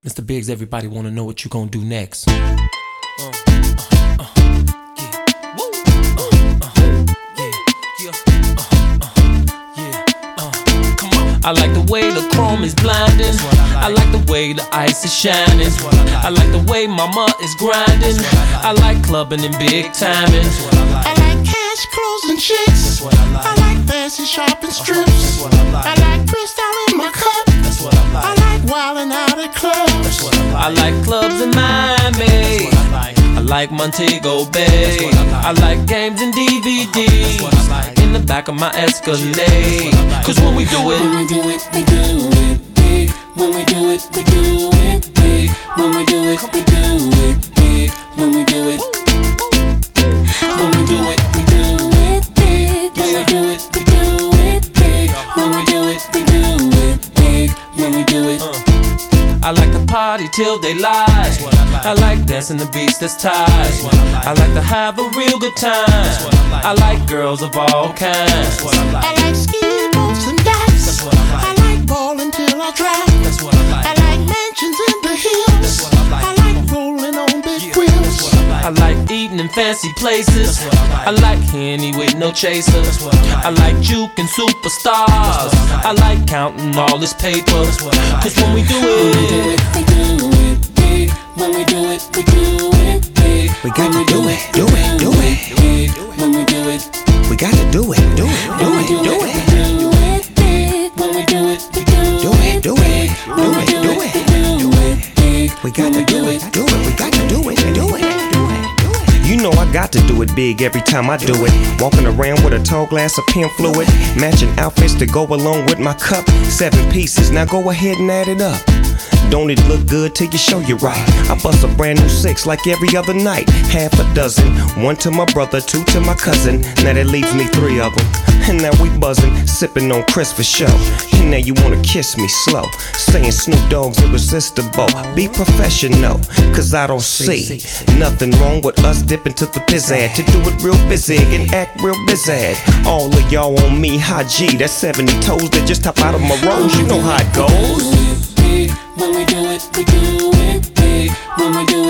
Mr. Biggs, everybody wanna know what you gonna do next. I like the way the chrome is blinding. I like the way the ice is shining. I like the way mama is grinding. I like clubbing and big timing. I like cash, clothes, and chicks. I like fancy shopping strips. I like crystal in my cup. I like wildin' out at clubs. I like clubs in Miami. I like Montego Bay. I like games and DVDs in the back of my Escalade. Cause when we do it, we do it big. When we do it, we do it big. When we do it, we do it big. When we do it, when we do it, we do it big. When we do it, we do it big. When we do it, we do it big. When we do it. I like to party till they lie. I like dancing the beats that's tied. I like to have a real good time. I like girls of all kinds. I like skiing, boats, and dice. I like ballin' till I dry. I like mansions in the hills. I like rolling on big wheels. I like eating in fancy places. I like Henny with no chaser. I like juking superstars. I like counting all this paper. Cause when we do it, we do it big. When we do it, we do it big. We got to do it, do it, do it. When we do it, we got to do it, do it, do it, do it. Do it big. When we do it, we do it, do it, do it, do it, do it. We got to do it, do it. We got to do it, do it. You know I got to do it big every time I do it. Walking around with a tall glass of pen fluid, matching outfits to go along with my cup. 7 pieces, now go ahead and add it up. Don't it look good till you show you right? I bust a brand new 6 like every other night. Half a dozen, 1 to my brother, 2 to my cousin. Now that leaves me 3 of them. And now we buzzing, sipping on Chris for show. And now you wanna kiss me slow, saying Snoop Dogg's irresistible. Be professional, cause I don't see nothing wrong with us dipping to the pizzazz. To do it real busy and act real busy. All of y'all on me, high G. That's 70 toes that just top out of my rose. You know how it goes. When we do it, we do it big. When we do